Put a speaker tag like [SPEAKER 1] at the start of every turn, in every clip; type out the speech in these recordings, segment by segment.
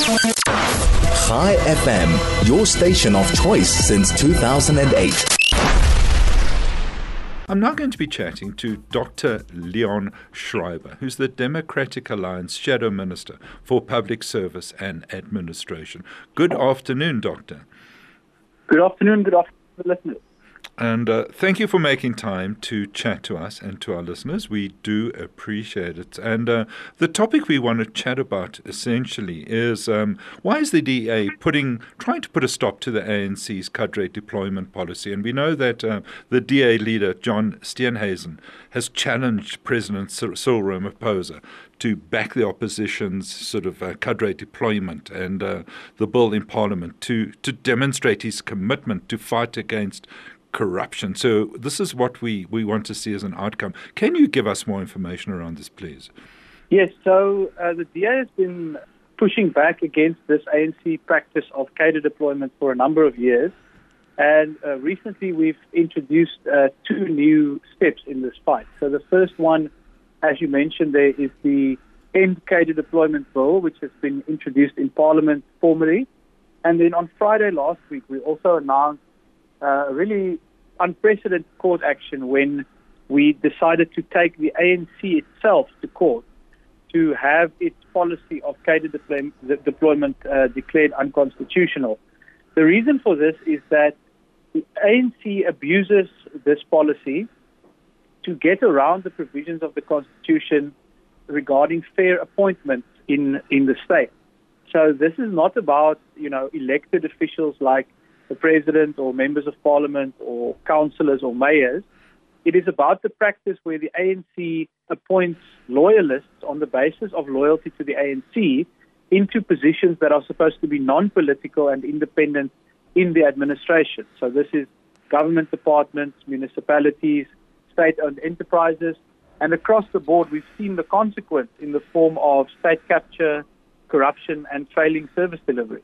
[SPEAKER 1] Chai FM, your station of choice since 2008.
[SPEAKER 2] I'm now going to be chatting to Dr. Leon Schreiber, who's the Democratic Alliance Shadow Minister for Public Service and Administration. Good afternoon, Doctor.
[SPEAKER 3] Good afternoon, listeners.
[SPEAKER 2] And thank you for making time to chat to us and to our listeners. We do appreciate it. And the topic we want to chat about essentially is why is the DA trying to put a stop to the ANC's cadre deployment policy? And we know that the DA leader, John Steenhuisen, has challenged President Cyril Ramaphosa to back the opposition's sort of cadre deployment and the bill in Parliament to demonstrate his commitment to fight against corruption. So this is what we want to see as an outcome. Can you give us more information around this, please?
[SPEAKER 3] Yes, so the DA has been pushing back against this ANC practice of cadre deployment for a number of years. And recently we've introduced two new steps in this fight. So the first one, as you mentioned, there is the End Cadre Deployment Bill, which has been introduced in Parliament formally. And then on Friday last week, we also announced really unprecedented court action when we decided to take the ANC itself to court to have its policy of cadre deployment declared unconstitutional. The reason for this is that the ANC abuses this policy to get around the provisions of the Constitution regarding fair appointments in the state. So this is not about, elected officials like the president or members of parliament or councillors or mayors. It is about the practice where the ANC appoints loyalists on the basis of loyalty to the ANC into positions that are supposed to be non-political and independent in the administration. So this is government departments, municipalities, state-owned enterprises, and across the board we've seen the consequence in the form of state capture, corruption, and failing service delivery.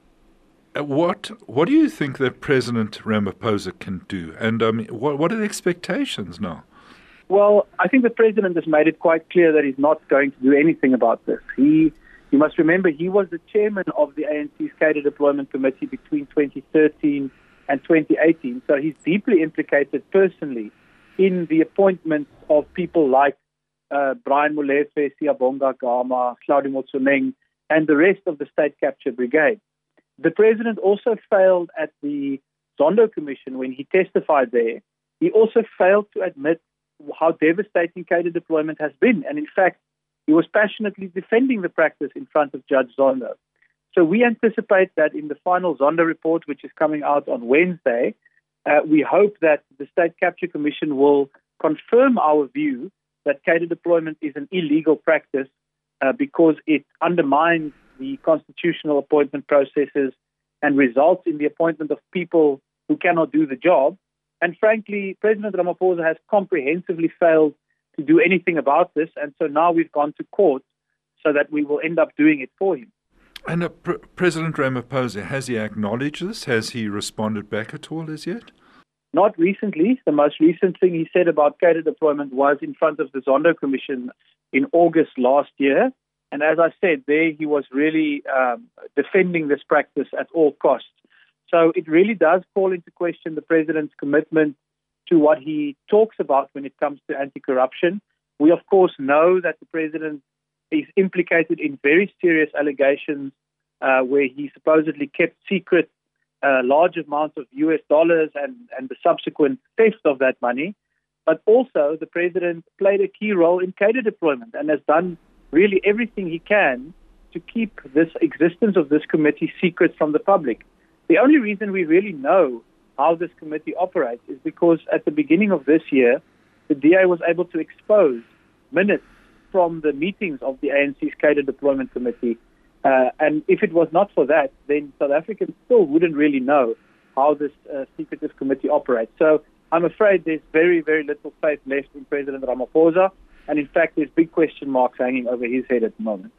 [SPEAKER 2] What do you think that President Ramaphosa can do? And what are the expectations now?
[SPEAKER 3] Well, I think the president has made it quite clear that he's not going to do anything about this. You must remember, he was the chairman of the ANC's Cadre Deployment Committee between 2013 and 2018. So he's deeply implicated personally in the appointments of people like Brian Molefe, Siyabonga Gama, Claudio Motsoneng, and the rest of the State Capture Brigade. The president also failed at the Zondo Commission when he testified there. He also failed to admit how devastating cadre deployment has been. And in fact, he was passionately defending the practice in front of Judge Zondo. So we anticipate that in the final Zondo report, which is coming out on Wednesday, we hope that the State Capture Commission will confirm our view that cadre deployment is an illegal practice because it undermines the constitutional appointment processes and results in the appointment of people who cannot do the job. And frankly, President Ramaphosa has comprehensively failed to do anything about this. And so now we've gone to court so that we will end up doing it for him.
[SPEAKER 2] And President Ramaphosa, has he acknowledged this? Has he responded back at all as yet?
[SPEAKER 3] Not recently. The most recent thing he said about cadre deployment was in front of the Zondo Commission in August last year. And as I said, there he was really defending this practice at all costs. So it really does call into question the president's commitment to what he talks about when it comes to anti-corruption. We, of course, know that the president is implicated in very serious allegations where he supposedly kept secret large amounts of US dollars and the subsequent theft of that money. But also the president played a key role in cadre deployment and has done really everything he can to keep this existence of this committee secret from the public. The only reason we really know how this committee operates is because at the beginning of this year, the DA was able to expose minutes from the meetings of the ANC's Cadre Deployment Committee. And if it was not for that, then South Africans still wouldn't really know how this secretive committee operates. So I'm afraid there's very, very little faith left in President Ramaphosa. And in fact, there's big question marks hanging over his head at the moment.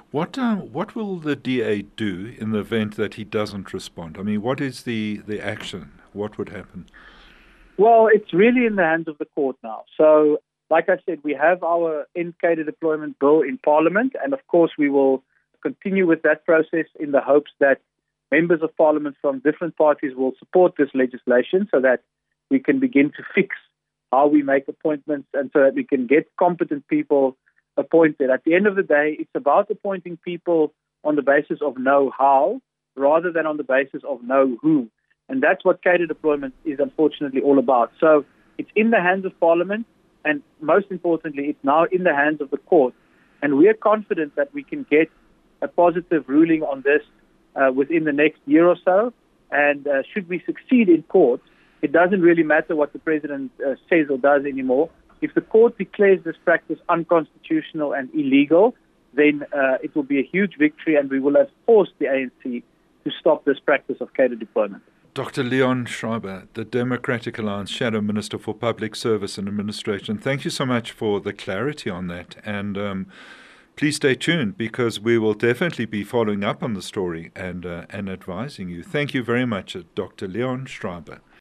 [SPEAKER 2] What will the DA do in the event that he doesn't respond? I mean, what is the action? What would happen?
[SPEAKER 3] Well, it's really in the hands of the court now. So, like I said, we have our End Cadre Deployment Bill in Parliament, and of course we will continue with that process in the hopes that members of parliament from different parties will support this legislation so that we can begin to fix how we make appointments and so that we can get competent people appointed. At the end of the day, it's about appointing people on the basis of know how rather than on the basis of know who. And that's what cadre deployment is unfortunately all about. So it's in the hands of Parliament, and most importantly, it's now in the hands of the court. And we are confident that we can get a positive ruling on this within the next year or so. And should we succeed in court, it doesn't really matter what the President says or does anymore. If the court declares this practice unconstitutional and illegal, then it will be a huge victory, and we will have forced the ANC to stop this practice of cadre deployment.
[SPEAKER 2] Dr. Leon Schreiber, the Democratic Alliance Shadow Minister for Public Service and Administration, thank you so much for the clarity on that. And please stay tuned, because we will definitely be following up on the story and advising you. Thank you very much, Dr. Leon Schreiber.